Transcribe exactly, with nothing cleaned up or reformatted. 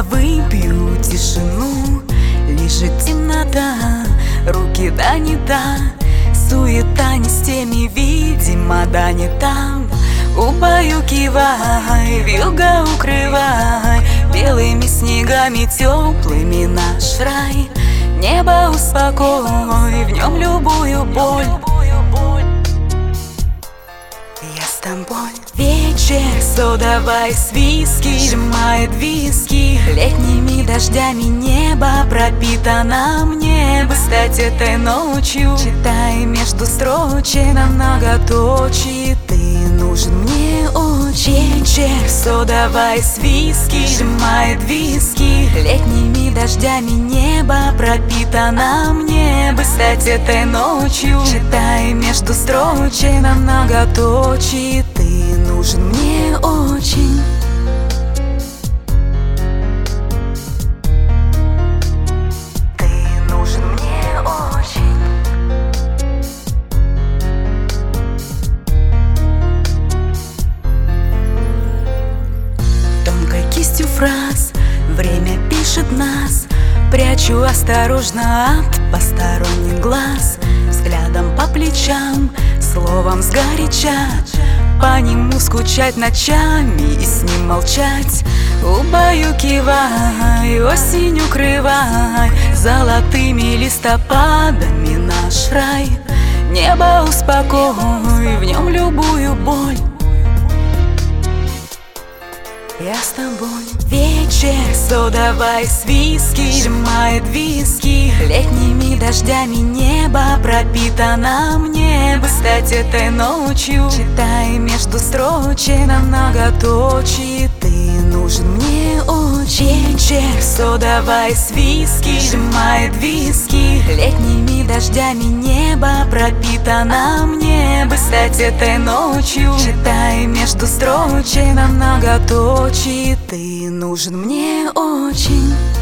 выпью тишину. Лежит темнота, руки да не та, суета не с теми, видимо, да не там. Убаюкивай, вьюга укрывай белыми снегами теплыми наш рай. Небо успокой, в нем любую боль. Я с тобой. Вечер, содовой с виски сжимает виски. Летними дождями небо пропитано мне бы стать этой ночью. Читай между строчек на многоточие, ты нужен мне очень. Вечер, содовой с виски сжимает виски. Летними дождями небо пропитано мне бы стать этой ночью. Читай между строчек на многоточие, ты нужен мне очень. Ты нужен мне очень. Тонкой кистью фраз время пишет нас. Прячу осторожно от посторонних глаз. Взглядом по плечам, словом сгоряча. По нему скучать ночами и с ним молчать. Убаюкивай, осень укрывай золотыми листопадами наш рай. Небо успокой, в нем любую боль. Я с тобой. Вечер, содовой с виски сжимает виски. Летними дождями небо пропитано мне бы стать этой ночью. Читай между строчек на многоточие, ты нужен мне очень. Вечер, содовой с виски сжимает виски. Летними дождями небо пропитано мне бы стать этой ночью. Читай между строчек на многоточие, ты нужен мне очень.